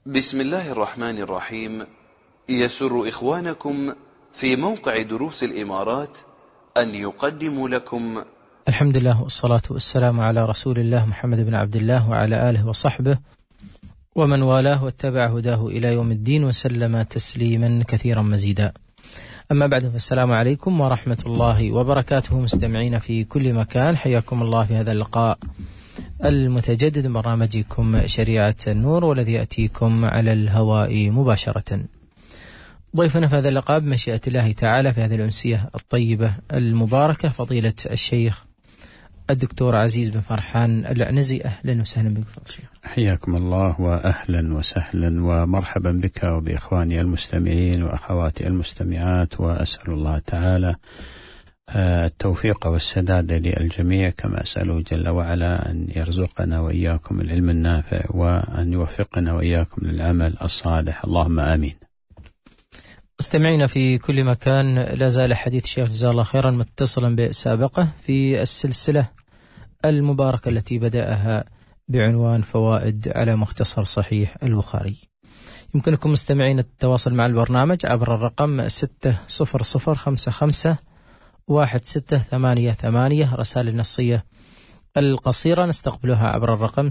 بسم الله الرحمن الرحيم. يسر إخوانكم في موقع دروس الإمارات أن يقدموا لكم الحمد لله والصلاة والسلام على رسول الله محمد بن عبد الله وعلى آله وصحبه ومن والاه واتبع هداه إلى يوم الدين وسلم تسليما كثيرا مزيدا. أما بعد، فالسلام عليكم ورحمة الله وبركاته. مستمعين في كل مكان، حياكم الله في هذا اللقاء المتجدد من برنامجكم شريعة النور، والذي يأتيكم على الهواء مباشرة. ضيفنا في هذا اللقاء بمشيئة الله تعالى في هذه الأمسية الطيبة المباركة فضيلة الشيخ الدكتور عزيز بن فرحان العنزي. أهلا وسهلا بك فضيلة الشيخ. حياكم الله وأهلا وسهلا ومرحبا بك وبإخواني المستمعين وأخواتي المستمعات، وأسأل الله تعالى التوفيق والسداد للجميع، كما أسأله جل وعلا أن يرزقنا وإياكم العلم النافع وأن يوفقنا وإياكم للعمل الصالح، اللهم آمين. مستمعينا في كل مكان، لا زال حديث الشيخ جزاه الله خيرا متصلا بسابقه في السلسلة المباركة التي بدأها بعنوان فوائد على مختصر صحيح البخاري. يمكنكم مستمعين التواصل مع البرنامج عبر الرقم 600551688. رسائل النصية القصيرة نستقبلها عبر الرقم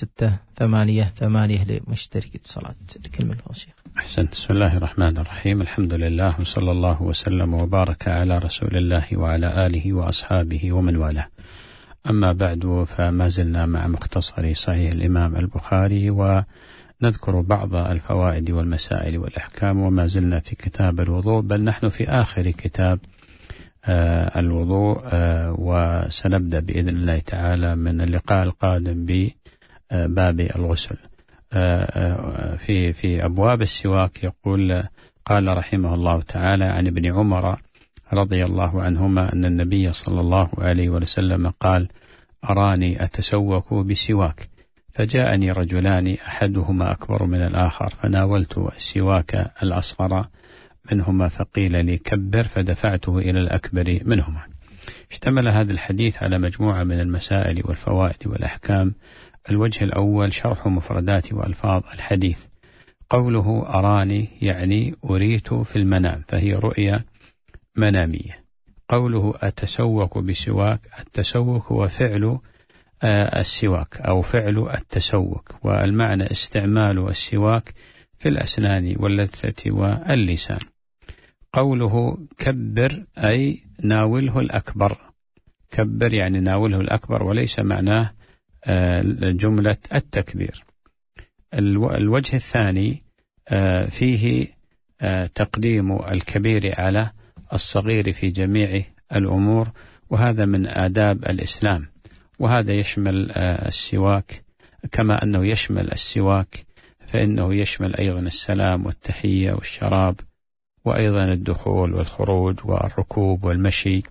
6688 لمشترك اتصالات. الكلمة لفضل الشيخ. أحسنت. بسم الله الرحمن الرحيم، الحمد لله وصلى الله وسلم وبارك على رسول الله وعلى آله وأصحابه ومن والاه. أما بعد، فما زلنا مع مختصر صحيح الإمام البخاري، ونذكر بعض الفوائد والمسائل والأحكام، وما زلنا في كتاب الوضوء، بل نحن في آخر كتاب الوضوء، وسنبدأ بإذن الله تعالى من اللقاء القادم بباب الغسل. في أبواب السواك يقول قال رحمه الله تعالى عن ابن عمر رضي الله عنهما أن النبي صلى الله عليه وسلم قال: أراني أتسوك بسواك، فجاءني رجلان أحدهما أكبر من الآخر، فناولت السواك الأصغر منهما فقيل لي كبر، فدفعته إلى الأكبر منهما. اشتمل هذا الحديث على مجموعة من المسائل والفوائد والأحكام. الوجه الأول شرح مفردات وألفاظ الحديث. قوله أراني يعني أريت في المنام، فهي رؤية منامية. قوله أتسوك بسواك، التسوك هو فعل السواك أو فعل التسوك، والمعنى استعمال السواك في الأسنان واللثة واللسان. قوله كبر أي ناوله الأكبر، كبر يعني ناوله الأكبر، وليس معناه جملة التكبير. الوجه الثاني فيه تقديم الكبير على الصغير في جميع الأمور، وهذا من آداب الإسلام، وهذا يشمل السواك كما أنه يشمل السواك، فإنه يشمل أيضا السلام والتحية والشراب، وأيضا الدخول والخروج والركوب والمشي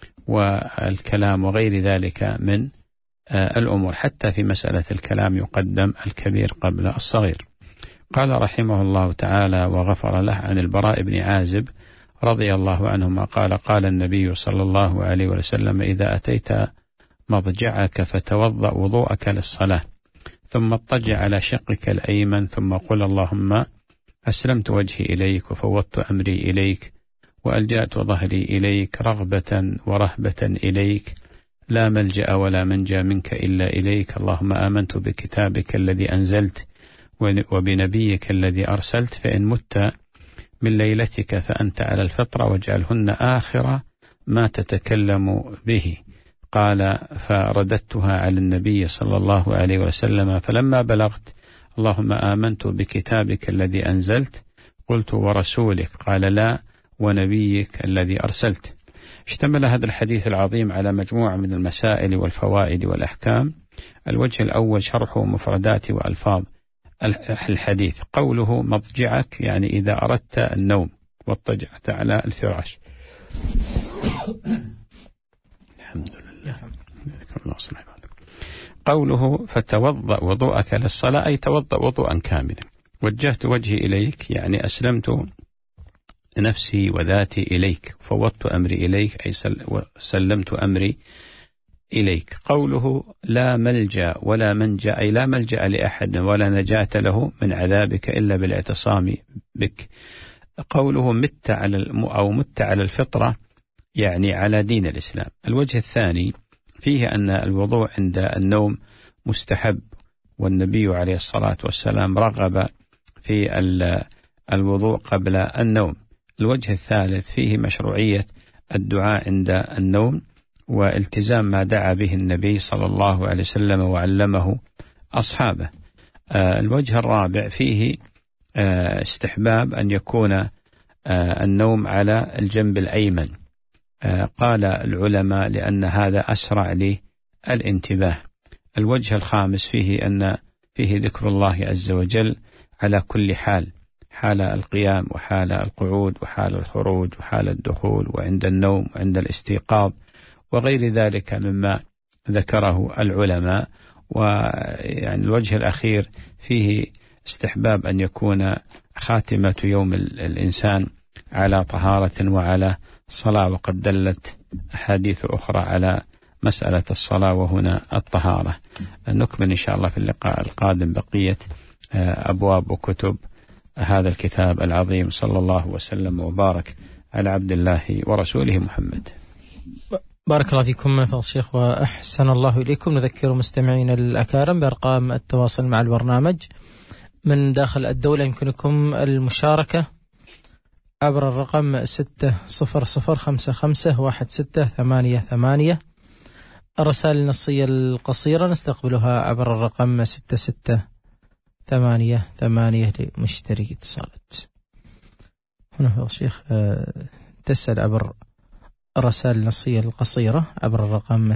والكلام وغير ذلك من الأمور. حتى في مسألة الكلام يقدم الكبير قبل الصغير. قال رحمه الله تعالى وغفر له عن البراء بن عازب رضي الله عنهما قال: قال النبي صلى الله عليه وسلم: إذا أتيت مضجعك فتوضأ وضوءك للصلاة، ثم اضطجع على شقك الأيمن، ثم قل: اللهم أسلمت وجهي إليك وفوضت أمري إليك وألجأت ظهري إليك رغبة ورهبة إليك، لا ملجأ ولا منجى منك إلا إليك، اللهم آمنت بكتابك الذي أنزلت وبنبيك الذي أرسلت، فإن مت من ليلتك فأنت على الفطرة، واجعلهن آخر ما تتكلم به. قال: فرددتها على النبي صلى الله عليه وسلم، فلما بلغت اللهم آمنت بكتابك الذي أنزلت قلت: ورسولك؟ قال: لا، ونبيك الذي أرسلت. اشتمل هذا الحديث العظيم على مجموعة من المسائل والفوائد والأحكام. الوجه الأول شرح مفردات وألفاظ الحديث. قوله مضجعك يعني إذا أردت النوم واضطجعت على الفراش. الحمد لله. قوله فتوضأ وضوءك للصلاة أي توضأ وضوءا كاملا. وجهت وجهي إليك يعني أسلمت نفسي وذاتي إليك، فوضت أمري إليك أي سلمت أمري إليك. قوله لا ملجأ ولا منجأ، أي لا ملجأ لأحد ولا نجاة له من عذابك إلا بالاعتصام بك. قوله مت على الفطرة، يعني على دين الإسلام. الوجه الثاني فيه أن الوضوء عند النوم مستحب، والنبي عليه الصلاة والسلام رغب في الوضوء قبل النوم. الوجه الثالث فيه مشروعية الدعاء عند النوم والتزام ما دعا به النبي صلى الله عليه وسلم وعلمه أصحابه. الوجه الرابع فيه استحباب أن يكون النوم على الجنب الأيمن، قال العلماء لأن هذا أسرع للانتباه. الوجه الخامس فيه أن فيه ذكر الله عز وجل على كل حال، حال القيام وحال القعود وحال الخروج وحال الدخول وعند النوم وعند الاستيقاظ وغير ذلك مما ذكره العلماء. ويعني الوجه الأخير فيه استحباب أن يكون خاتمة يوم الإنسان على طهارة وعلى صلاة، وقد دلت أحاديث أخرى على مسألة الصلاة وهنا الطهارة. نكمل إن شاء الله في اللقاء القادم بقية أبواب وكتب هذا الكتاب العظيم. صلى الله وسلم وبارك على عبد الله ورسوله محمد. بارك الله فيكم فضل الشيخ وأحسن الله إليكم. نذكر مستمعين الأكارم بأرقام التواصل مع البرنامج من داخل الدولة. يمكنكم المشاركة عبر الرقم 600551688. الرسائل النصية القصيرة نستقبلها عبر الرقم 6688 لمشترك اتصالات. هنا فضل الشيخ تسأل عبر الرسائل النصية القصيرة عبر الرقم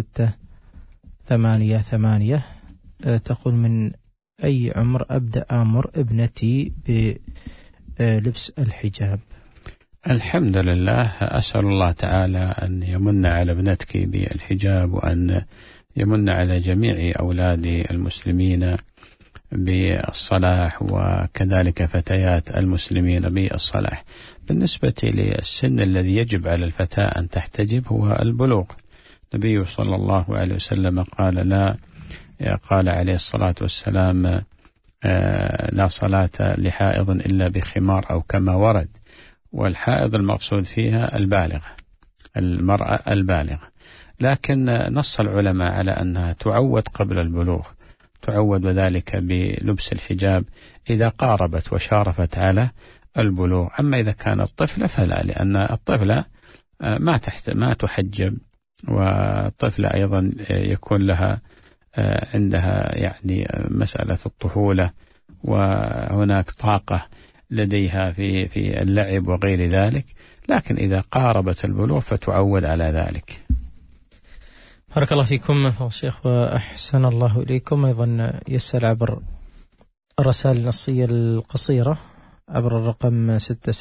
6688. تقول من أي عمر أبدأ آمر ابنتي بلبس الحجاب؟ الحمد لله، أسأل الله تعالى أن يمن على ابنتك بالحجاب، وأن يمن على جميع أولاد المسلمين بالصلاح، وكذلك فتيات المسلمين بالصلاح. بالنسبة للسن الذي يجب على الفتاة أن تحتجب هو البلوغ. النبي صلى الله عليه وسلم قال عليه الصلاة والسلام لا صلاة لحائض إلا بخمار، أو كما ورد. والحائض المقصود فيها البالغة، المرأة البالغة. لكن نص العلماء على أنها تعود قبل البلوغ، تعود وذلك بلبس الحجاب إذا قاربت وشارفت على البلوغ. أما إذا كانت طفلة فلا، لأن الطفلة ما تحجب، والطفلة أيضا يكون لها عندها يعني مسألة الطفولة، وهناك طاقة لديها في اللعب وغير ذلك. لكن إذا قاربت البلوغ فتعود على ذلك. بارك الله فيكم فضل الشيخ وأحسن الله إليكم. أيضا يسأل عبر الرسائل النصية القصيرة عبر الرقم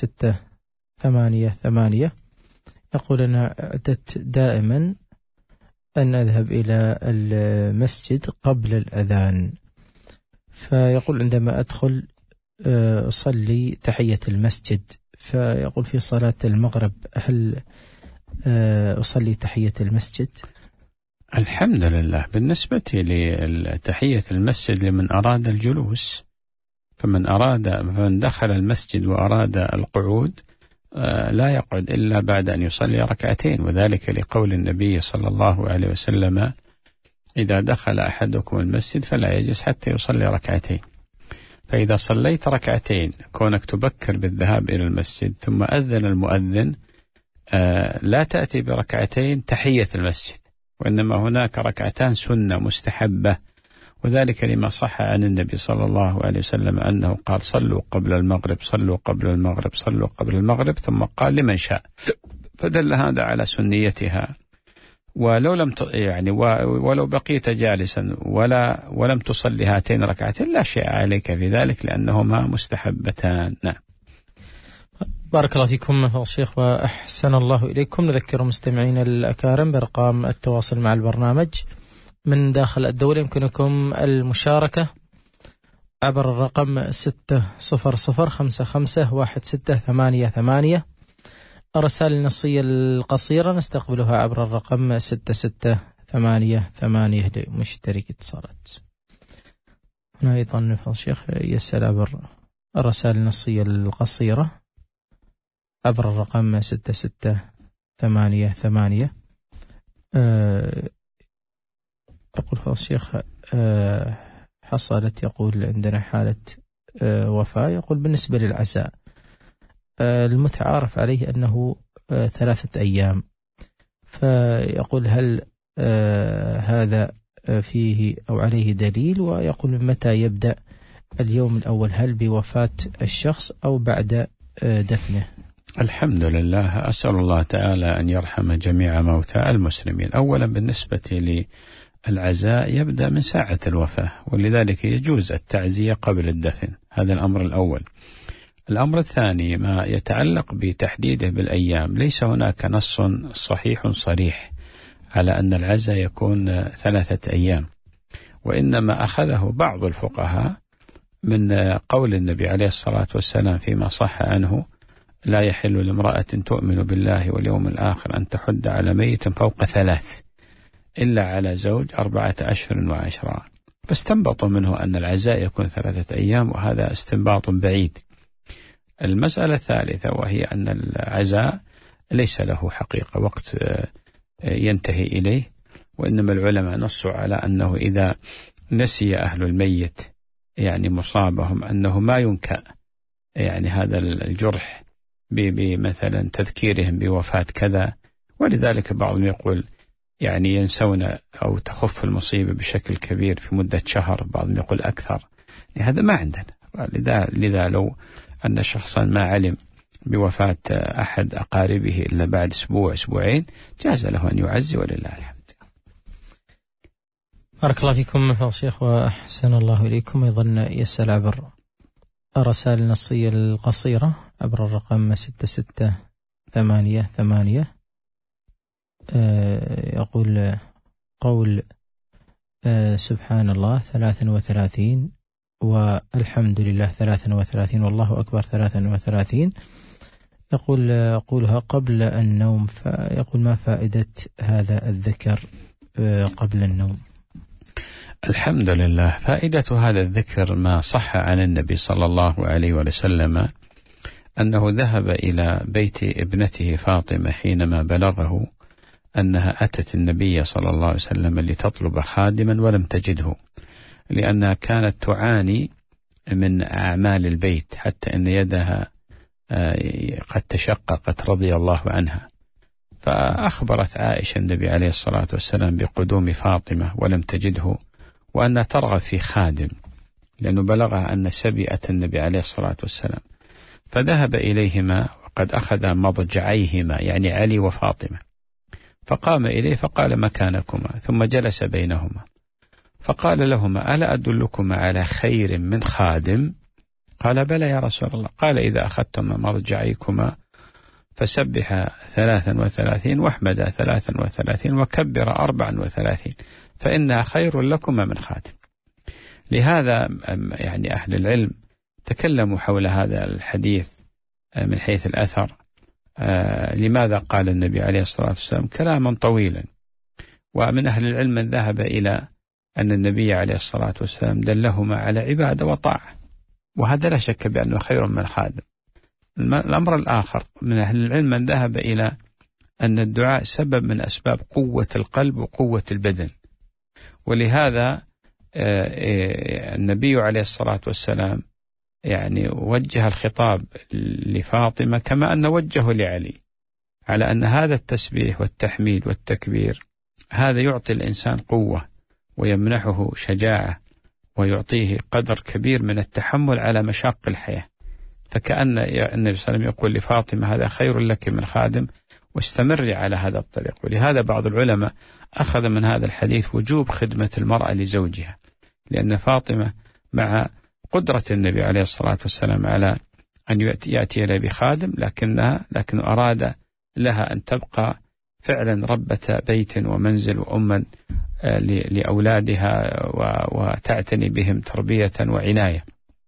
6688. يقول أنا اعتدت دائما أن أذهب إلى المسجد قبل الأذان، فيقول عندما أدخل أصلي تحية المسجد، فيقول في صلاة المغرب هل أصلي تحية المسجد؟ الحمد لله. بالنسبة لتحية المسجد لمن أراد الجلوس، فمن دخل المسجد وأراد القعود لا يقعد إلا بعد أن يصلي ركعتين، وذلك لقول النبي صلى الله عليه وسلم إذا دخل أحدكم المسجد فلا يجلس حتى يصلي ركعتين. فإذا صليت ركعتين كونك تبكر بالذهاب إلى المسجد ثم أذن المؤذن، لا تأتي بركعتين تحية المسجد، وإنما هناك ركعتان سنة مستحبة، وذلك لما صح عن النبي صلى الله عليه وسلم أنه قال صلوا قبل المغرب صلوا قبل المغرب صلوا قبل المغرب، ثم قال لمن شاء، فدل هذا على سنيتها. ولو لم ولو بقيت جالسا ولم تصلي هاتين ركعتين لا شيء عليك في ذلك، لأنهما مستحبتان. نعم. بارك الله فيكم فضل الشيخ وأحسن الله إليكم. نذكر مستمعين الأكارم بأرقام التواصل مع البرنامج من داخل الدولة. يمكنكم المشاركة عبر الرقم 600551688. الرسائل النصية القصيرة نستقبلها عبر الرقم 6688. 888 لمشترك اتصالات. هنا أيضا فضل الشيخ يسأل عبر الرسائل النصية القصيرة عبر الرقم 6688. يقول فضل الشيخ حصلت، يقول عندنا حالة وفاة، يقول بالنسبة للعزاء المتعارف عليه أنه 3 أيام، فيقول هل هذا فيه أو عليه دليل؟ ويقول من متى يبدأ اليوم الأول، هل بوفاة الشخص أو بعد دفنه؟ الحمد لله، أسأل الله تعالى أن يرحم جميع موتى المسلمين. أولا بالنسبة للعزاء يبدأ من ساعة الوفاة، ولذلك يجوز التعزية قبل الدفن، هذا الأمر الأول. الأمر الثاني ما يتعلق بتحديده بالأيام، ليس هناك نص صحيح صريح على أن العزاء يكون 3 أيام، وإنما أخذه بعض الفقهاء من قول النبي عليه الصلاة والسلام فيما صح عنه: لا يحل لامرأة تؤمن بالله واليوم الآخر أن تحد على ميت فوق 3 إلا على زوج 4 أشهر و10. فاستنبطوا منه أن العزاء يكون 3 أيام، وهذا استنباط بعيد. المسألة الثالثة وهي أن العزاء ليس له حقيقة وقت ينتهي إليه، وإنما العلماء نصوا على أنه إذا نسي أهل الميت يعني مصابهم أنه ما ينكأ يعني هذا الجرح بمثلا تذكيرهم بوفاة كذا، ولذلك بعضهم يقول يعني ينسون أو تخف المصيبة بشكل كبير في مدة شهر، بعضهم يقول أكثر. هذا ما عندنا. لذا لو أن شخصا ما علم بوفاة أحد أقاربه إلا بعد أسبوع أسبوعين جاز له أن يعزي، ولله الحمد. بارك الله فيكم فضل الشيخ وأحسن الله إليكم. أيضا يسأل عبر الرسائل النصية القصيرة عبر الرقم 6688. يقول قول سبحان الله 33 والحمد لله 33 والله أكبر 33، يقول قولها قبل النوم، فيقول ما فائدة هذا الذكر قبل النوم؟ الحمد لله، فائدة هذا الذكر ما صح عن النبي صلى الله عليه وسلم أنه ذهب إلى بيت ابنته فاطمة حينما بلغه أنها أتت النبي صلى الله عليه وسلم لتطلب خادما ولم تجده، لأنها كانت تعاني من أعمال البيت حتى أن يدها قد تشققت رضي الله عنها. فأخبرت عائشة النبي عليه الصلاة والسلام بقدوم فاطمة ولم تجده، وأنها ترغب في خادم، لأنه بلغها أن سبيئة النبي عليه الصلاة والسلام. فذهب إليهما وقد أخذ مضجعيهما يعني علي وفاطمة، فقام إليه فقال مكانكما، ثم جلس بينهما فقال لهما ألا أدلكما على خير من خادم؟ قال بلى يا رسول الله. قال إذا أخذتما مضجعيكما فسبح 33 واحمد 33 وكبر 34 فإنها خير لكما من خادم. لهذا يعني أهل العلم تكلموا حول هذا الحديث من حيث الأثر. لماذا قال النبي عليه الصلاة والسلام كلاما طويلا؟ ومن أهل العلم من ذهب إلى أن النبي عليه الصلاة والسلام دلهما على عبادة وطاعة، وهذا لا شك بأنه خير من خادم. الأمر الآخر من أهل العلم من ذهب إلى أن الدعاء سبب من أسباب قوة القلب وقوة البدن، ولهذا النبي عليه الصلاة والسلام يعني وجه الخطاب لفاطمة كما أن وجهه لعلي، على أن هذا التسبيح والتحميد والتكبير هذا يعطي الإنسان قوة ويمنحه شجاعة ويعطيه قدر كبير من التحمل على مشاق الحياة. فكأن النبي صلى الله عليه وسلم يقول لفاطمة هذا خير لك من خادم، واستمري على هذا الطريق. ولهذا بعض العلماء أخذ من هذا الحديث وجوب خدمة المرأة لزوجها، لأن فاطمة مع قدرة النبي عليه الصلاة والسلام على أن يأتي لها بخادم، لكنه أراد لها أن تبقى فعلا ربة بيت ومنزل وأما لأولادها وتعتني بهم تربية وعناية.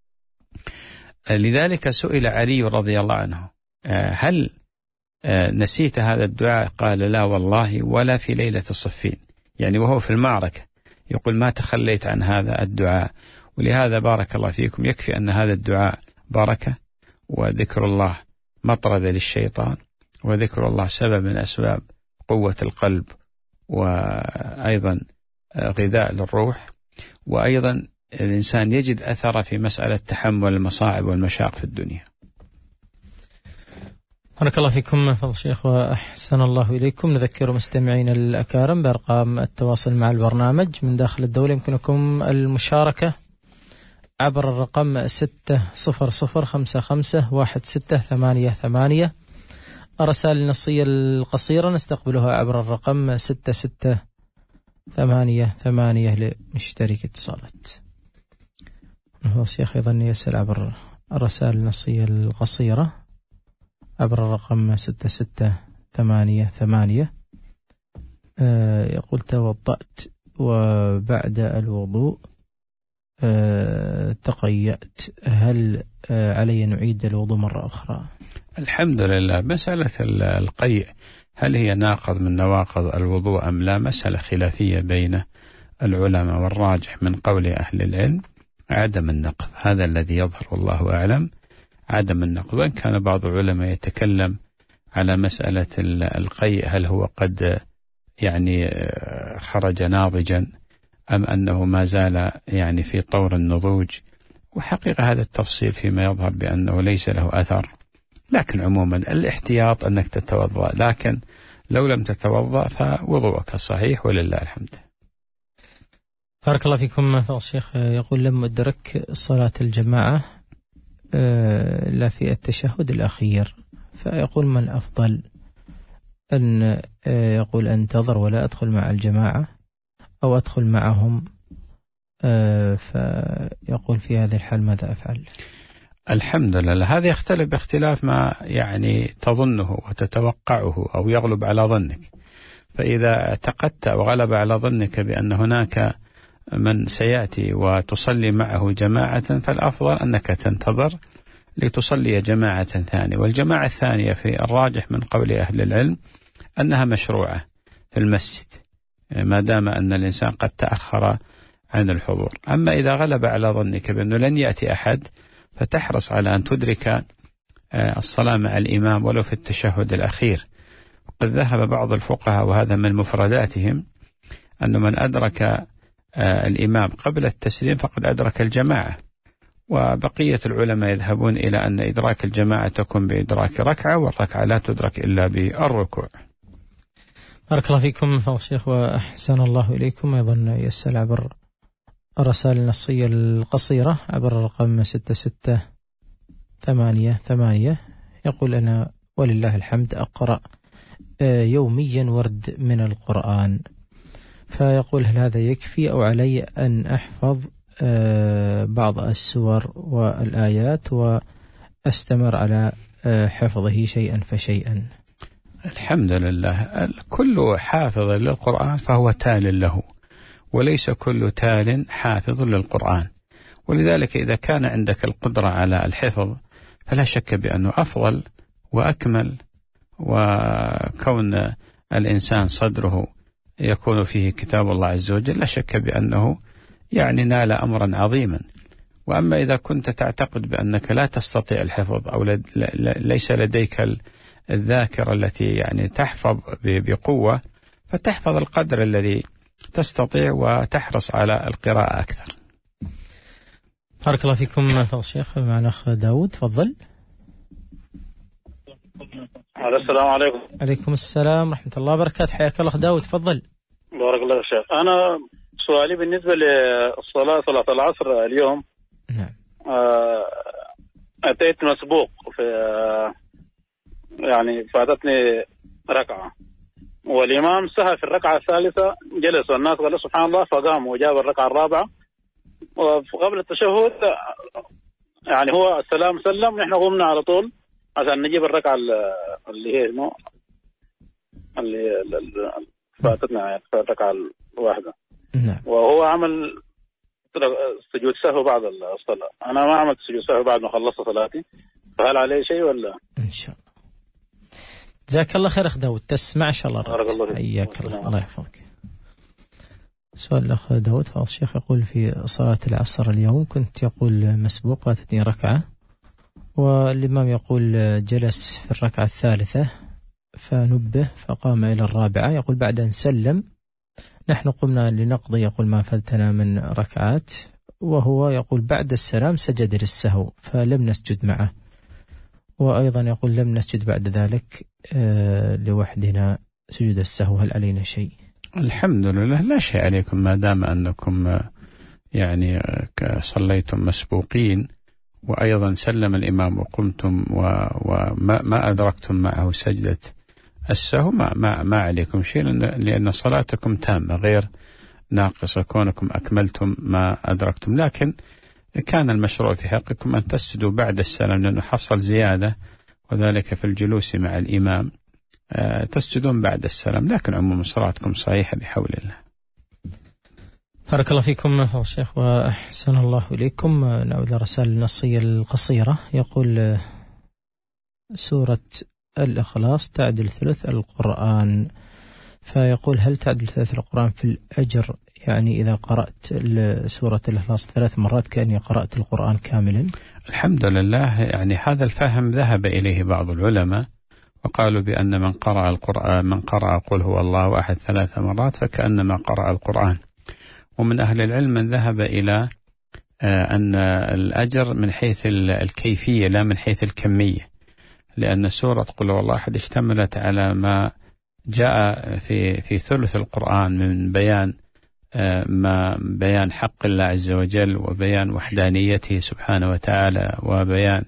لذلك سئل علي رضي الله عنه هل نسيت هذا الدعاء؟ قال لا والله ولا في ليلة الصفين، يعني وهو في المعركة يقول ما تخليت عن هذا الدعاء. ولهذا بارك الله فيكم يكفي أن هذا الدعاء بركة، وذكر الله مطردة للشيطان، وذكر الله سبب من أسباب قوة القلب، وأيضا غذاء للروح، وأيضا الإنسان يجد أثر في مسألة تحمل المصاعب والمشاق في الدنيا. بارك الله فيكم فضل الشيخ وأحسن الله إليكم. نذكر مستمعين الأكارم بأرقام التواصل مع البرنامج من داخل الدولة. يمكنكم المشاركة عبر الرقم 600551688. الرسائل النصية القصيرة نستقبلها عبر الرقم 6688 لمشترك اتصالات. الشيخ أيضا يسأل عبر الرسائل النصية القصيرة عبر الرقم 6688. يقول توضأت وبعد الوضوء تقيأت، هل علي نعيد الوضوء مرة أخرى؟ الحمد لله. مسألة القيء هل هي ناقض من نواقض الوضوء أم لا؟ مسألة خلافية بين العلماء، والراجح من قول أهل العلم عدم النقض، هذا الذي يظهر والله أعلم، عدم النقض. وإن كان بعض العلماء يتكلم على مسألة القيء هل هو قد يعني خرج ناضجا أم أنه ما زال يعني في طور النضوج، وحقيقة هذا التفصيل فيما يظهر بأنه ليس له أثر. لكن عموما الاحتياط أنك تتوضأ، لكن لو لم تتوضأ فوضوءك صحيح ولله الحمد. بارك الله فيكم فضل الشيخ. يقول لم أدرك صلاة الجماعة لا في التشهد الأخير، فيقول من أفضل أن يقول أنتظر ولا أدخل مع الجماعة أو أدخل معهم، فيقول في هذه الحال ماذا أفعل؟ الحمد لله. هذا يختلف باختلاف ما يعني تظنه وتتوقعه أو يغلب على ظنك. فإذا اعتقدت أو غلب على ظنك بأن هناك من سيأتي وتصلي معه جماعة، فالأفضل أنك تنتظر لتصلي جماعة ثانية. والجماعة الثانية في الراجح من قول أهل العلم أنها مشروعة في المسجد ما دام أن الإنسان قد تأخر عن الحضور. أما إذا غلب على ظنك بأنه لن يأتي أحد، فتحرص على أن تدرك الصلاة مع الإمام ولو في التشهد الأخير. وقد ذهب بعض الفقهاء وهذا من مفرداتهم أن من أدرك الإمام قبل التسليم فقد أدرك الجماعة، وبقية العلماء يذهبون إلى أن إدراك الجماعة تكون بإدراك ركعة، والركعة لا تدرك إلا بالركوع. بارك الله فيكم فضل الشيخ وأحسن الله إليكم. أيضا يسأل عبر الرسائل النصية القصيرة عبر الرقم 6688. يقول أنا ولله الحمد أقرأ يوميا ورد من القرآن، فيقول هل هذا يكفي أو علي أن أحفظ بعض السور والآيات وأستمر على حفظه شيئا فشيئا؟ الحمد لله. كل حافظ للقرآن فهو تال له، وليس كل تال حافظ للقرآن. ولذلك إذا كان عندك القدرة على الحفظ فلا شك بأنه أفضل وأكمل، وكون الإنسان صدره يكون فيه كتاب الله عز وجل لا شك بأنه يعني نال أمرا عظيما. وأما إذا كنت تعتقد بأنك لا تستطيع الحفظ أو ليس لديك الذاكرة التي يعني تحفظ بقوة، فتحفظ القدر الذي تستطيع وتحرص على القراءة أكثر. بارك الله فيكم فضل الشيخ. معنا أخ داود، تفضل. السلام عليكم. عليكم السلام ورحمة الله وبركاته. حياك الله أخ داود، تفضل. بارك الله يا شيخ. أنا سؤالي بالنسبة للصلاة، صلاة العصر اليوم. نعم. أتيت مسبوق في يعني فاتتني ركعة، والإمام سهى في الركعة الثالثة، جلس والناس قالوا سبحان الله فقام وجاب الركعة الرابعة، وقبل التشهد يعني هو السلام سلم، نحن قمنا على طول عشان نجيب الركعة اللي هي اللي فاتتنا في الركعة الواحدة. نعم. وهو عمل سجود سهو بعد الصلاة، أنا ما عملت سجود سهو بعد ما خلصت صلاتي، فهل عليه شيء ولا؟ إن شاء الله. جزاك الله خير أخ داود، تسمع إن شاء الله. بارك الله فيك. حياك الله، الله يحفظك. سؤال الأخ داود فضل الشيخ يقول في صلاة العصر اليوم كنت يقول مسبوق فاتتني ركعة، والإمام يقول جلس في الركعة الثالثة فنبه فقام إلى الرابعة، يقول بعد أن سلم نحن قمنا لنقضي يقول ما فاتنا من ركعات، وهو يقول بعد السلام سجد للسهو فلم نسجد معه، وأيضا يقول لم نسجد بعد ذلك لوحدنا سجود السهو، هل علينا شيء؟ الحمد لله لا شيء عليكم ما دام أنكم يعني صليتم مسبوقين، وأيضا سلم الإمام وقمتم وما أدركتم معه سجدة السهو ما عليكم شيء، لأن صلاتكم تامة غير ناقصة كونكم أكملتم ما أدركتم. لكن كان المشروع في حقكم أن تسجدوا بعد السلام، لأنه حصل زيادة وذلك في الجلوس مع الإمام، تسجدون بعد السلام، لكن عموم صلاتكم صحيحة بحول الله. بارك الله فيكم فضل الشيخ وأحسن الله إليكم. نعود للرسائل النصية القصيرة. يقول سورة الإخلاص تعدل ثلث القرآن، فيقول هل تعدل ثلث القرآن في الأجر؟ يعني إذا قرأت سورة الإخلاص 3 مرات كأني قرأت القرآن كاملا. الحمد لله، يعني هذا الفهم ذهب إليه بعض العلماء وقالوا بأن من قرأ القرآن من قرأ قل هو الله أحد 3 مرات فكأنما قرأ القرآن. ومن أهل العلم من ذهب إلى أن الأجر من حيث الكيفية لا من حيث الكمية، لأن سورة قل هو الله أحد اشتملت على ما جاء في ثلث القرآن من بيان حق الله عز وجل، وبيان وحدانيته سبحانه وتعالى، وبيان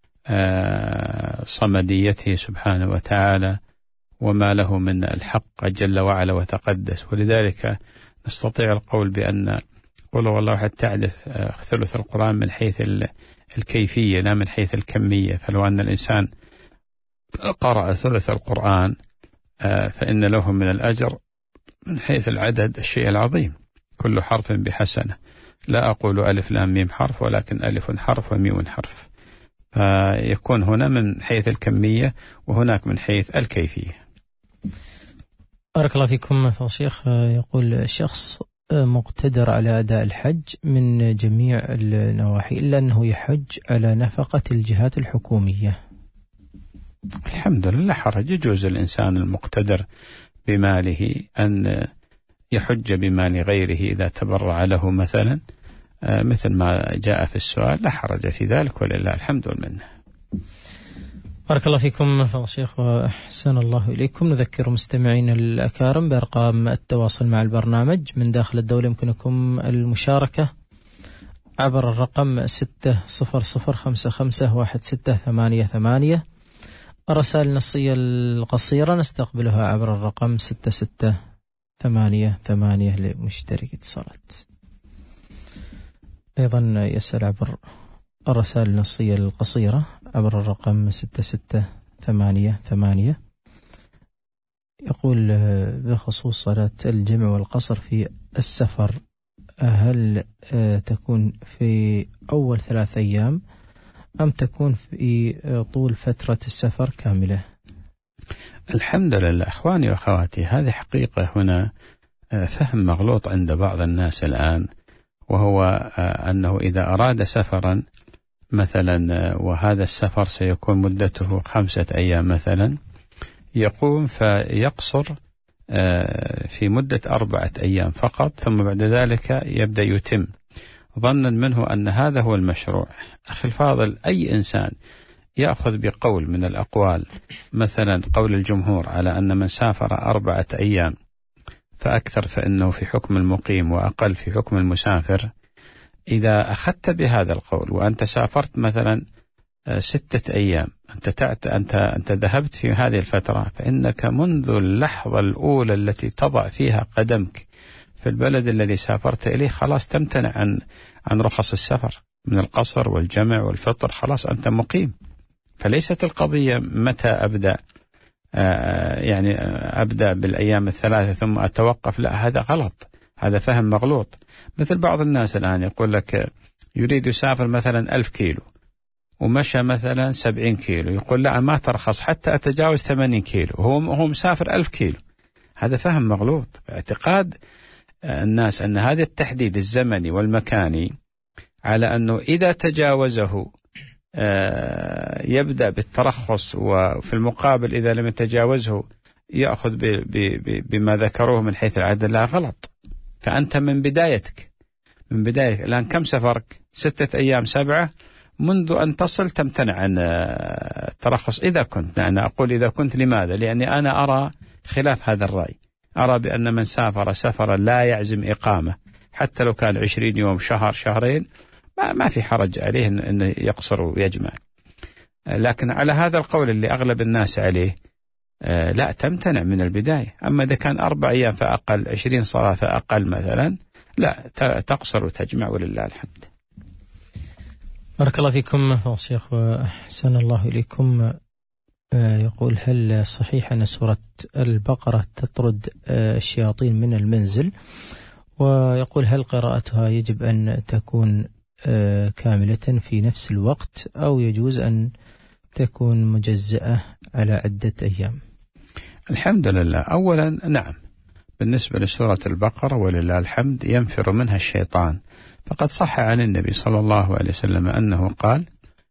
صمديته سبحانه وتعالى، وما له من الحق جل وعلا وتقدس. ولذلك نستطيع القول بأن قل هو الله أحد تعدث ثلث القرآن من حيث الكيفية لا من حيث الكمية. فلو أن الإنسان قرأ ثلث القرآن فإن له من الأجر من حيث العدد الشيء العظيم، كل حرف بحسنة. لا أقول ألف لام ميم حرف، ولكن ألف حرف وميم حرف، فيكون هنا من حيث الكمية وهناك من حيث الكيفية. بارك الله فيكم فضل الشيخ. يقول شخص مقتدر على أداء الحج من جميع النواحي إلا أنه يحج على نفقة الجهات الحكومية. الحمد لله حرج، يجوز الإنسان المقتدر بماله أن يحج بمال غيره إذا تبرع له مثلا، مثل ما جاء في السؤال، لا حرج في ذلك ولله الحمد والمنة. بارك الله فيكم فضل الشيخ وأحسن الله إليكم. نذكر مستمعين الأكارم بأرقام التواصل مع البرنامج من داخل الدولة. يمكنكم المشاركة عبر الرقم 600551688. الرسائل النصية القصيرة نستقبلها عبر الرقم 6688 لمشترك اتصالات. أيضا يسأل عبر الرسائل النصية القصيرة عبر الرقم 6688. يقول بخصوص صلاة الجمع والقصر في السفر، هل تكون في أول 3 أيام أم تكون في طول فترة السفر كاملة؟ الحمد لله أخواني وأخواتي، هذه حقيقة هنا فهم مغلوط عند بعض الناس الآن، وهو أنه إذا أراد سفرا مثلا وهذا السفر سيكون مدته 5 أيام مثلا، يقوم فيقصر في مدة 4 أيام فقط، ثم بعد ذلك يبدأ يتم، ظنا منه أن هذا هو المشروع. أخي الفاضل، أي إنسان يأخذ بقول من الأقوال، مثلا قول الجمهور على أن من سافر 4 أيام فأكثر فإنه في حكم المقيم وأقل في حكم المسافر، إذا أخذت بهذا القول وأنت سافرت مثلا 6 أيام، أنت ذهبت في هذه الفترة، فإنك منذ اللحظة الأولى التي تضع فيها قدمك في البلد الذي سافرت إليه خلاص تمتنع عن رخص السفر من القصر والجمع والفطر، خلاص أنت مقيم. فليست القضية متى أبدأ، يعني أبدأ بالأيام 3 ثم أتوقف، لا، هذا غلط، هذا فهم مغلوط. مثل بعض الناس الآن يقول لك يريد يسافر مثلا 1000 كيلو ومشى مثلا 70 كيلو، يقول لا ما ترخص حتى أتجاوز 80 كيلو، هو مسافر 1000 كيلو. هذا فهم مغلوط. اعتقاد الناس أن هذا التحديد الزمني والمكاني على أنه إذا تجاوزه يبدأ بالترخص، وفي المقابل إذا لم يتجاوزه يأخذ بما ذكروه من حيث العدد، لا غلط. فأنت من بدايتك الآن كم سفرك؟ 6 أيام 7، منذ أن تصل تمتنع عن الترخص إذا كنت. أنا أقول إذا كنت، لماذا؟ لأني أنا أرى خلاف هذا الرأي. أرى بأن من سافر سفرا لا يعزم إقامة حتى لو كان 20 يوم، شهر، شهرين، ما في حرج عليه أنه يقصر ويجمع. لكن على هذا القول اللي أغلب الناس عليه، لا، تمتنع من البداية. أما إذا كان 4 أيام فأقل، 20 صلاة فأقل مثلا، لا، تقصر وتجمع، ولله الحمد. بارك الله فيكم الشيخ وأحسن الله إليكم. يقول: هل صحيح أن سورة البقرة تطرد الشياطين من المنزل؟ ويقول: هل قراءتها يجب أن تكون كاملة في نفس الوقت، أو يجوز أن تكون مجزأة على عدة أيام؟ الحمد لله. أولا نعم، بالنسبة لسورة البقرة ولله الحمد ينفر منها الشيطان، فقد صح عن النبي صلى الله عليه وسلم أنه قال: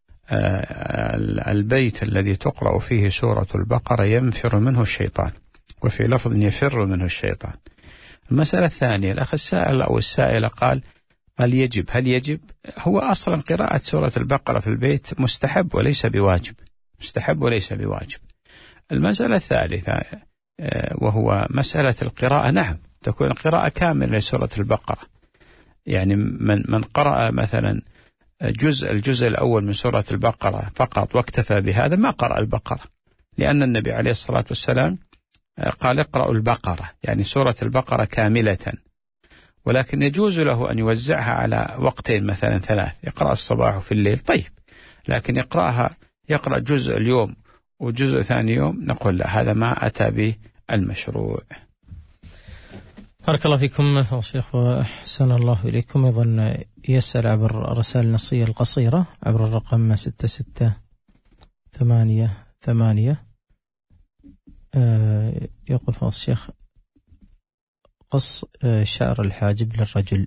البيت الذي تقرأ فيه سورة البقرة ينفر منه الشيطان، وفي لفظ يفر منه الشيطان. المسألة الثانية، الأخ السائل أو السائلة قال يجب. هل يجب؟ هو أصلا قراءة سورة البقرة في البيت مستحب وليس بواجب، مستحب وليس بواجب. المسألة الثالثة وهو مسألة القراءة، نعم تكون قراءة كاملة لسورة البقرة. يعني من قرأ مثلا الجزء الأول من سورة البقرة فقط واكتفى بهذا ما قرأ البقرة، لأن النبي عليه الصلاة والسلام قال: اقرأوا البقرة، يعني سورة البقرة كاملة. ولكن يجوز له أن يوزعها على وقتين، مثلا 3، يقرأ الصباح وفي الليل، طيب. لكن يقرأ جزء اليوم وجزء ثاني يوم، نقول لا، هذا ما أتى به المشروع. بارك الله فيكم شيخ وأحسن الله إليكم. أيضا يسأل عبر الرسائل النصية القصيرة عبر الرقم 6688. يقول فضل الشيخ: قص شعر الحاجب للرجل،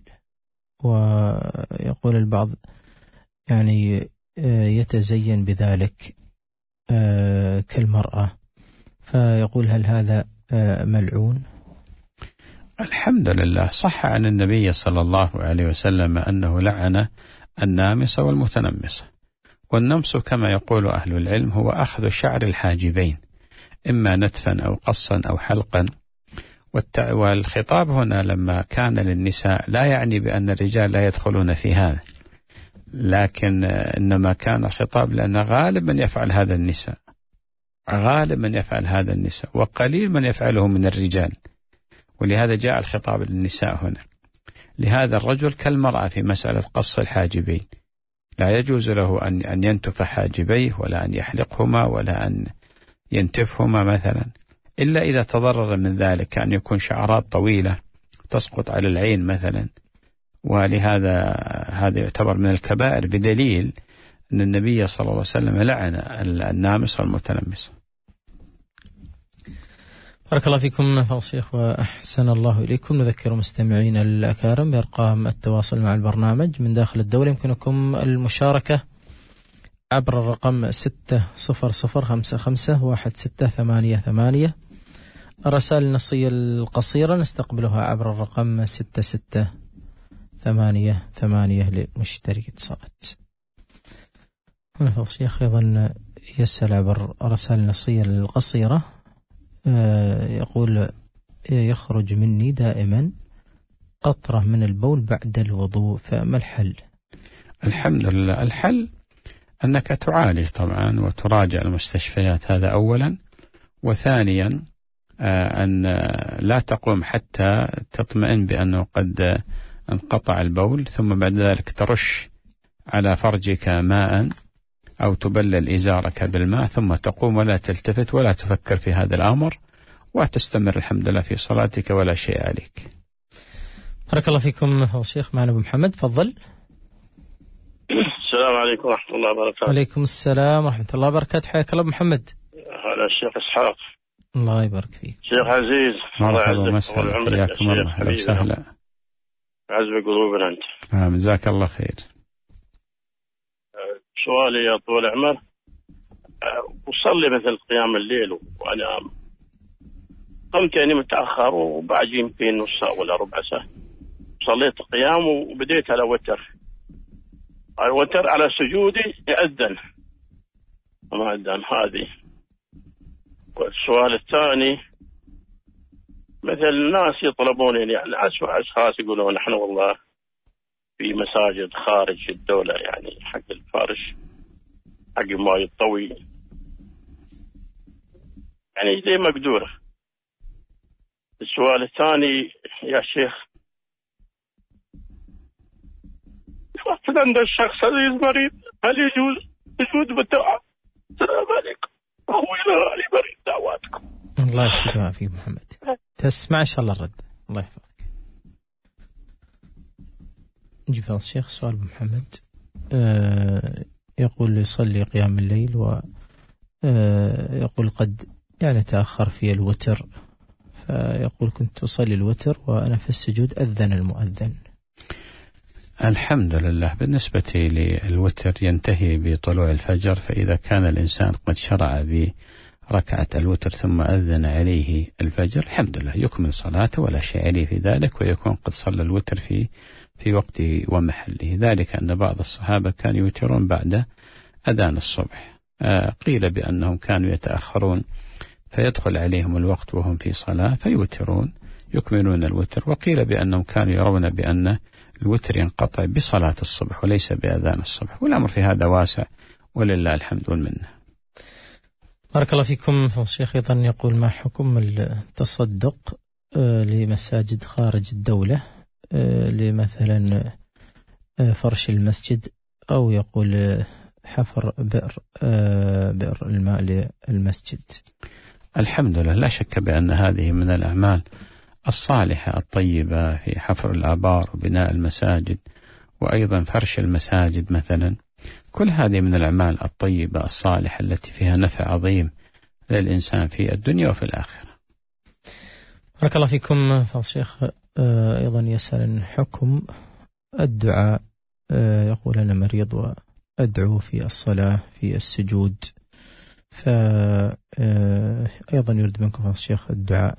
ويقول البعض يعني يتزين بذلك كالمرأة، فيقول: هل هذا ملعون؟ الحمد لله، صح عن النبي صلى الله عليه وسلم أنه لعن النامصة والمتنمصة. والنمص كما يقول أهل العلم هو أخذ شعر الحاجبين، إما نتفا أو قصا أو حلقا. والخطاب هنا لما كان للنساء لا يعني بأن الرجال لا يدخلون في هذا، لكن إنما كان الخطاب لأن غالب من يفعل هذا النساء، غالب من يفعل هذا النساء، وقليل من يفعله من الرجال، ولهذا جاء الخطاب للنساء هنا. لهذا الرجل كالمرأة في مسألة قص الحاجبين، لا يجوز له أن ينتف حاجبيه، ولا أن يحلقهما، ولا أن ينتفهما مثلا، إلا إذا تضرر من ذلك، كأن يكون شعرات طويلة تسقط على العين مثلا. ولهذا هذا يعتبر من الكبائر، بدليل أن النبي صلى الله عليه وسلم لعن النامص والمتنمص. بارك الله فيكم فضل الشيخ وأحسن الله إليكم. نذكر مستمعين الأكارم بأرقام التواصل مع البرنامج من داخل الدولة. يمكنكم المشاركة عبر الرقم 600551688. الرسائل النصية القصيرة نستقبلها عبر الرقم 6688 لمشترك اتصالات. هنا فضل الشيخ أيضا يسأل عبر الرسائل النصية القصيرة، يقول: يخرج مني دائما قطرة من البول بعد الوضوء، فما الحل؟ الحمد لله، الحل أنك تعالج طبعا وتراجع المستشفيات، هذا أولا. وثانيا أن لا تقوم حتى تطمئن بأنه قد انقطع البول، ثم بعد ذلك ترش على فرجك ماء أو تبلل إزارك بالماء، ثم تقوم ولا تلتفت ولا تفكر في هذا الأمر، وتستمر الحمد لله في صلاتك ولا شيء عليك. بارك الله فيكم الشيخ. معنا أبو محمد، تفضل. السلام عليكم ورحمة الله وبركاته. وعليكم السلام ورحمة الله وبركاته. حياك الله أبو محمد. هذا الشيخ إسحاق. الله يبارك فيك. شيخ عزيز، مرحبا ومسهلا، حياكم الله، أهلا وسهلا. عزب قلوبنا أنت. جزاك الله خير. سؤالي يا طول العمر، أصلي مثل قيام الليل وأنا قمت يعني متأخر وبعد يمكن نص ساعة ولا ربع ساعة صليت قيام وبديت على وتر. الوتر على سجودي يأذن وما أذن هذه. والسؤال الثاني، مثل الناس يطلبون يعني أسمع أشخاص يقولون نحن والله في مساجد خارج الدولة يعني حق الفارش حق الماء الطوي يعني زي مقدورة. السؤال الثاني يا شيخ، وقت عند الشخص المريض هل يجوز وجود بالدعاء؟ السلام عليكم وإلى آل بريد دعواتكم. الله يشفيك فيك محمد. تسمع إن شاء الله الرد. الله يحفظك. نجيب هذا الشيخ. سؤال محمد يقول يصلي قيام الليل ويقول قد يعني تأخر في الوتر، فيقول كنت أصلي الوتر وأنا في السجود أذن المؤذن. الحمد لله. بالنسبة للوتر ينتهي بطلوع الفجر، فإذا كان الإنسان قد شرع بركعة الوتر ثم أذن عليه الفجر الحمد لله يكمل صلاته ولا شيء عليه في ذلك، ويكون قد صلى الوتر في وقته ومحله. ذلك أن بعض الصحابة كانوا يوترون بعد أذان الصبح. قيل بأنهم كانوا يتأخرون فيدخل عليهم الوقت وهم في صلاة فيوترون يكملون الوتر، وقيل بأنهم كانوا يرون بأن الوتر ينقطع بصلاة الصبح وليس بأذان الصبح، والأمر في هذا واسع ولله الحمد والمنة. بارك الله فيكم. الشيخ أيضا يقول ما حكم التصدق لمساجد خارج الدولة لمثلا فرش المسجد أو يقول حفر بئر الماء للمسجد؟ الحمد لله، لا شك بأن هذه من الأعمال الصالحة الطيبة في حفر الآبار وبناء المساجد وأيضا فرش المساجد مثلا. كل هذه من الأعمال الطيبة الصالحة التي فيها نفع عظيم للإنسان في الدنيا وفي الآخرة. بارك الله فيكم. فالشيخ أيضا يسأل عن حكم الدعاء. يقول أنا مريض وأدعو في الصلاة في السجود، فأيضا يريد منكم الشيخ الدعاء.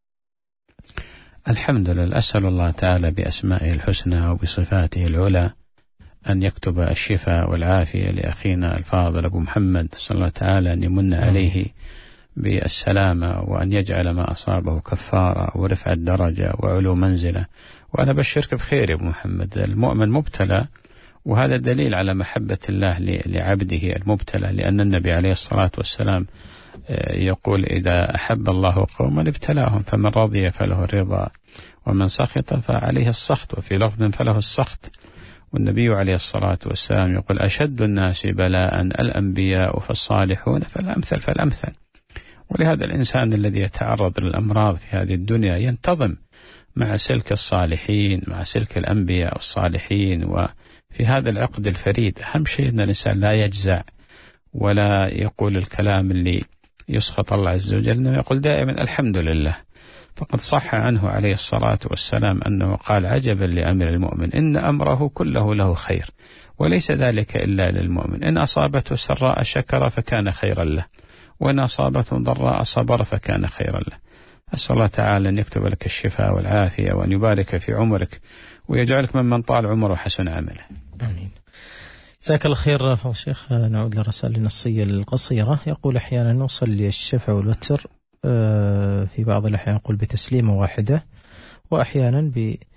الحمد لله، أسأل الله تعالى بأسمائه الحسنى وبصفاته العلى أن يكتب الشفاء والعافية لأخينا الفاضل أبو محمد، صلى الله تعالى أن يمن عليه بالسلامة وأن يجعل ما أصابه كفارة ورفع الدرجة وعلو منزله. وأنا بشرك بخير يا أبو محمد. المؤمن مبتلى، وهذا دليل على محبة الله لعبده المبتلى، لأن النبي عليه الصلاة والسلام يقول إذا أحب الله قوما ابتلاهم فمن رضي فله الرضا ومن سخط فعليه السخط، وفي لفظ فله السخط. والنبي عليه الصلاة والسلام يقول أشد الناس بلاء الأنبياء فالصالحون فالأمثل فالأمثل. ولهذا الإنسان الذي يتعرض للأمراض في هذه الدنيا ينتظم مع سلك الصالحين، مع سلك الأنبياء والصالحين، وفي هذا العقد الفريد أهم شيء أن الإنسان لا يجزع ولا يقول الكلام اللي يسخط الله عز وجل، إنه يقول دائما الحمد لله. فقد صح عنه عليه الصلاة والسلام أنه قال عجبا لأمر المؤمن إن أمره كله له خير وليس ذلك إلا للمؤمن، إن أصابته سراء شكر فكان خيرا له وإن أصابته ضراء صبر فكان خيرا له. أسأل الله تعالى أن يكتب لك الشفاء والعافية وأن يبارك في عمرك ويجعلك ممن طال عمره وحسن عمله. آمين. جزاك الله خير. فضل الشيخ نعود للرسائل النصية القصيرة. يقول أحيانا نصلي الشفع والوتر في بعض الأحيان يقول بتسليمة واحدة وأحيانا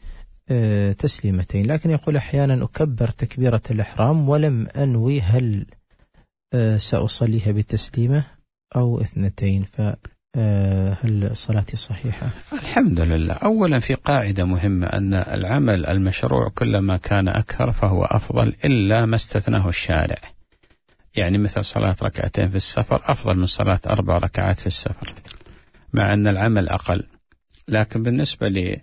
بتسليمتين، لكن يقول أحيانا أكبر تكبيرة الإحرام ولم أنوي هل سأصليها بتسليمة أو اثنتين، فهل صلاتي صحيحة؟ الحمد لله. أولا في قاعدة مهمة أن العمل المشروع كلما كان أكثر فهو أفضل إلا ما استثناه الشارع. يعني مثل صلاة ركعتين في السفر أفضل من صلاة 4 ركعات في السفر مع أن العمل أقل. لكن بالنسبة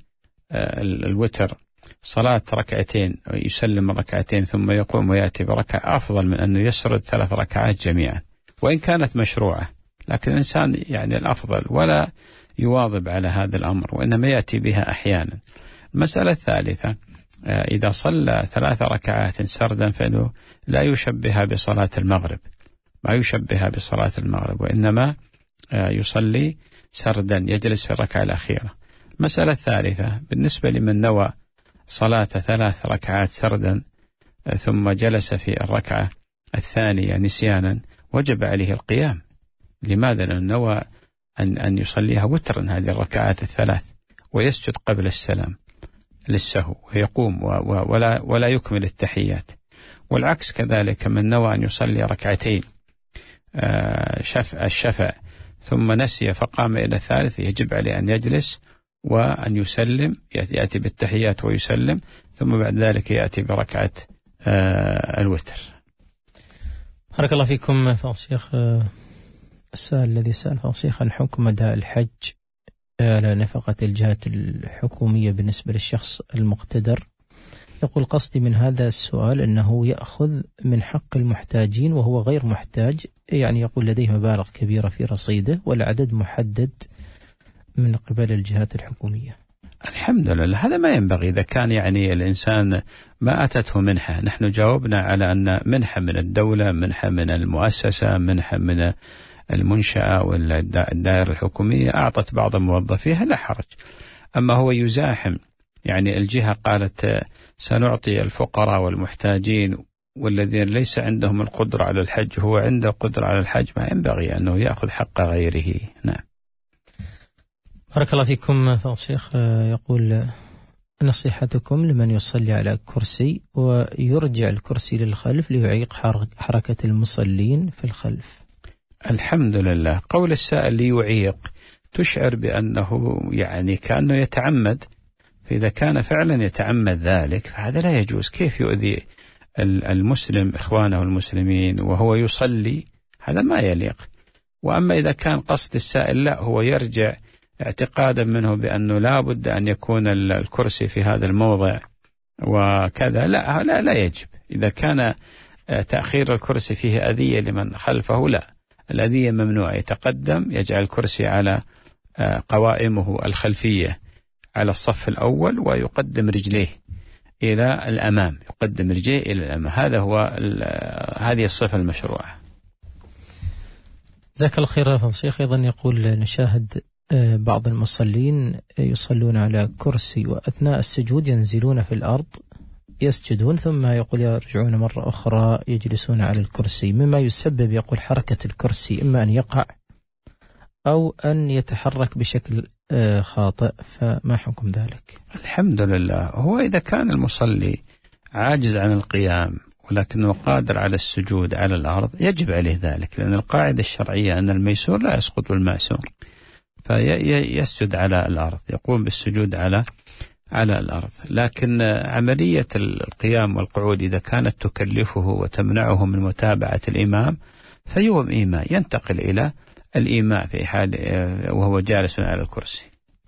للوتر صلاة ركعتين يسلم ركعتين ثم يقوم ويأتي بركعة أفضل من أنه يسرد 3 ركعات جميعا وإن كانت مشروعة، لكن الإنسان يعني الأفضل ولا يواظب على هذا الأمر وإنما يأتي بها أحيانا. المسألة الثالثة إذا صلى 3 ركعات سردا فإنه لا يشبهها بصلاة المغرب، ما يشبهها بصلاة المغرب، وإنما يصلي سردا، يجلس في الركعة الأخيرة. مسألة ثالثة بالنسبة لمن نوى صلاة 3 ركعات سردا ثم جلس في الركعة الثانية نسيانا، وجب عليه القيام. لماذا؟ لأنه نوى أن يصليها وترا هذه الركعات ال3، ويسجد قبل السلام للسهو ويقوم ولا يكمل التحيات. والعكس كذلك، من نوى أن يصلي ركعتين الشفع ثم نسي فقام إلى الثالث، يجب عليه أن يجلس وأن يسلم، يأتي بالتحيات ويسلم، ثم بعد ذلك يأتي بركعة الوتر. بارك الله فيكم فضيلة الشيخ. السائل الذي سأل فضيلة الشيخ عن حكم أداء الحج على نفقة الجهات الحكومية بالنسبة للشخص المقتدر، يقول: قصدي من هذا السؤال أنه يأخذ من حق المحتاجين وهو غير محتاج، يعني يقول لديه مبالغ كبيرة في رصيده والعدد محدد من قبل الجهات الحكومية. الحمد لله، هذا ما ينبغي. إذا كان يعني الإنسان ما أتته منحة، نحن جاوبنا على أن منحة من الدولة، منحة من المؤسسة، منحة من المنشأة ولا الدائرة الحكومية أعطت بعض موظفيها، لا حرج. أما هو يزاحم، يعني الجهة قالت سنعطي الفقراء والمحتاجين والذين ليس عندهم القدرة على الحج، هو عنده قدرة على الحج، ما ينبغي أنه يأخذ حق غيره. نعم. بارك الله فيكم فضيلة الشيخ. يقول: نصيحتكم لمن يصلي على كرسي ويرجع الكرسي للخلف ليعيق حركة المصلين في الخلف. الحمد لله. قول السائل ليعيق تشعر بأنه يعني كأنه يتعمد، فإذا كان فعلا يتعمد ذلك فهذا لا يجوز. كيف يؤذي المسلم إخوانه المسلمين وهو يصلي؟ هذا ما يليق. وأما إذا كان قصد السائل لا، هو يرجع اعتقادا منه بأنه لا بد أن يكون الكرسي في هذا الموضع وكذا، لا يجب. إذا كان تأخير الكرسي فيه أذية لمن خلفه، لا، الأذية ممنوع. يتقدم، يجعل الكرسي على قوائمه الخلفية على الصف الأول، ويقدم رجليه إلى الأمام، يقدم رجليه إلى الأمام. هذا هو هذه الصفة المشروعة. جزاك الله خير فضيلة الشيخ. أيضا يقول: نشاهد بعض المصلين يصلون على كرسي وأثناء السجود ينزلون في الأرض يسجدون، ثم يقول يرجعون مرة أخرى يجلسون على الكرسي، مما يسبب يقول حركة الكرسي إما أن يقع أو أن يتحرك بشكل خاطئ، فما حكم ذلك؟ الحمد لله. هو إذا كان المصلي عاجز عن القيام ولكنه قادر على السجود على الأرض يجب عليه ذلك، لأن القاعدة الشرعية أن الميسور لا يسقط بالمأسور، فيسجد على الأرض، يقوم بالسجود على الأرض. لكن عملية القيام والقعود إذا كانت تكلفه وتمنعه من متابعة الإمام فيوم إيماء، ينتقل إلى الإيماء في حال وهو جالس على الكرسي.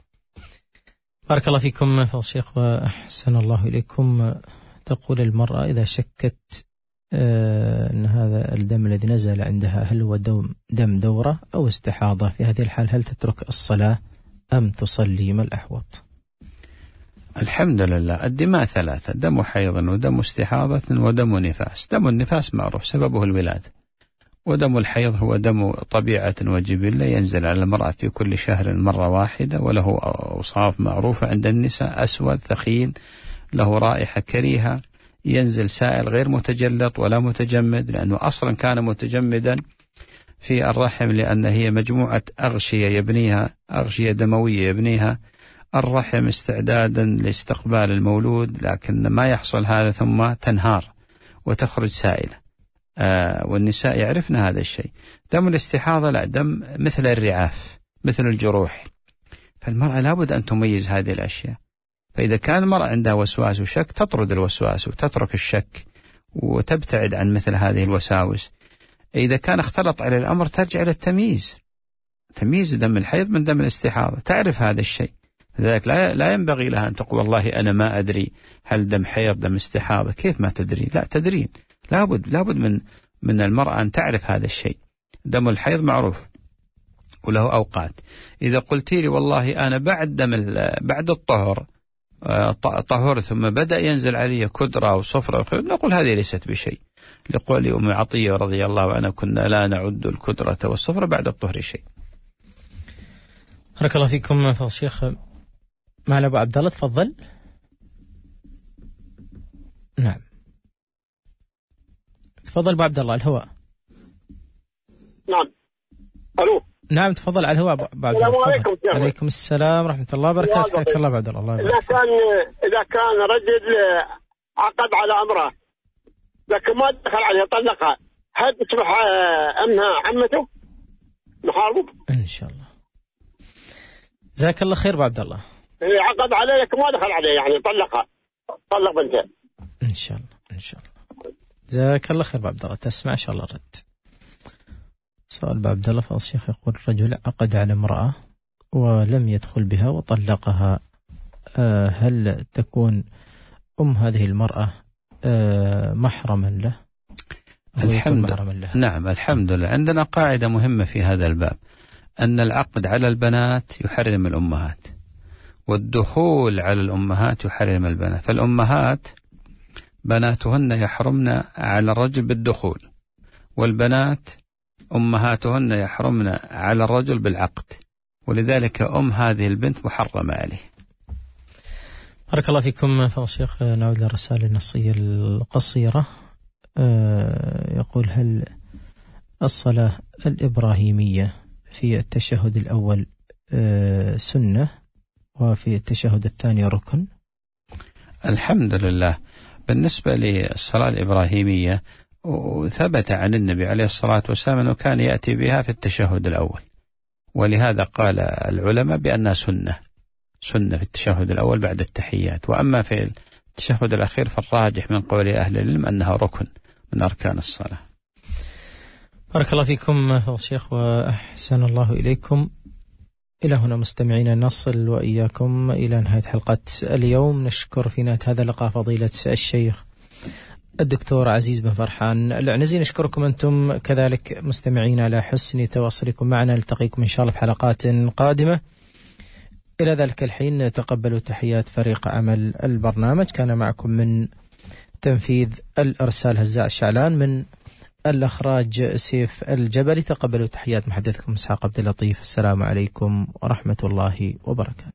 بارك الله فيكم فضيلة الشيخ وأحسن الله إليكم. تقول المرأة إذا شكت أن هذا الدم الذي نزل عندها هل هو دم دورة أو استحاضة، في هذه الحال هل تترك الصلاة أم تصلي؟ ما الأحوط؟ الحمد لله. الدماء 3: دم حيض ودم استحاضة ودم نفاس. دم النفاس معروف سببه الولادة، ودم الحيض هو دم طبيعة وجبلة ينزل على المرأة في كل شهر مرة واحدة، وله أوصاف معروفة عند النساء: أسود ثخين له رائحة كريهة، ينزل سائل غير متجلط ولا متجمد، لأنه أصلا كان متجمدا في الرحم، لأن هي مجموعة أغشية يبنيها، أغشية دموية يبنيها الرحم استعدادا لاستقبال المولود، لكن ما يحصل هذا ثم تنهار وتخرج سائلة. والنساء يعرفن هذا الشيء. دم الاستحاضة لا، دم مثل الرعاف، مثل الجروح، فالمرأة لابد أن تميز هذه الأشياء. فإذا كان المرأة عندها وسواس وشك تطرد الوسواس وتترك الشك وتبتعد عن مثل هذه الوساوس. إذا كان اختلط على الأمر ترجع إلى التمييز، تمييز دم الحيض من دم الاستحاضة، تعرف هذا الشيء. لذلك لا ينبغي لها أن تقول والله أنا ما أدري هل دم حيض دم استحاضة. كيف ما تدري؟ لا تدرين. لابد من المرأة أن تعرف هذا الشيء. دم الحيض معروف وله أوقات. إذا قلت لي والله أنا بعد الطهر طهر ثم بدأ ينزل عليه كدرة أو صفرة، نقول هذه ليست بشيء، لقول أم عطية رضي الله عنها كنا لا نعد الكدرة والصفرة بعد الطهر شيء. بارك الله فيكم فضل الشيخ. معنا أبو عبد الله، تفضل. نعم تفضل أبو عبد الله، الهواء. نعم ألو. نعم تفضل على الهواء أبو عبد الله. السلام عليكم. عليكم السلام ورحمة الله وبركاته. حياك الله أبو عبد الله. إذا كان رجل عقد على امرأة لكن ما دخل عليها طلقها، هل تصبح أمها عمته محارب؟ إن شاء الله. جزاك الله خير أبو عبد الله. عقد عليه لكن ما دخل عليه، يعني طلقها، طلق بنته. إن شاء الله إن شاء الله. جزاك الله خير أبو عبد الله. تسمع إن شاء الله الرد. سؤال أبو عبد الله فضل الشيخ، يقول رجل عقد على امرأة ولم يدخل بها وطلقها، هل تكون هذه المرأة محرما له؟ نعم الحمد لله. عندنا قاعدة مهمة في هذا الباب، أن العقد على البنات يحرم الأمهات، والدخول على الأمهات يحرم البنات. فالأمهات بناتهن يحرمن على الرجل بالدخول، والبنات أمهاتهن يحرمن على الرجل بالعقد، ولذلك هذه البنت محرمة عليه. بارك الله فيكم فضل الشيخ. نعود للرسالة النصية القصيرة. يقول هل الصلاة الإبراهيمية في التشهد الأول سنة وفي التشهد الثاني ركن؟ الحمد لله. بالنسبة للصلاة الإبراهيمية ثبت عن النبي عليه الصلاة والسلام أنه كان يأتي بها في التشهد الأول، ولهذا قال العلماء بأنها سنة في التشهد الأول بعد التحيات. وأما في التشهد الأخير فالراجح من قول أهل العلم أنها ركن من أركان الصلاة. بارك الله فيكم فضل الشيخ وأحسن الله إليكم. إلى هنا مستمعينا نصل وإياكم إلى نهاية حلقة اليوم. نشكر في نهاية هذا اللقاء فضيلة الشيخ الدكتور عزيز بن فرحان العنزي. نشكركم أنتم كذلك مستمعين على حسن تواصلكم معنا. نلتقيكم إن شاء الله في حلقات قادمة. إلى ذلك الحين تقبلوا تحيات فريق عمل البرنامج. كان معكم من تنفيذ الإرسال هزاع الشعلان، من الإخراج سيف الجبلي. تقبلوا تحيات محدثكم إسحاق عبد اللطيف. السلام عليكم ورحمة الله وبركاته.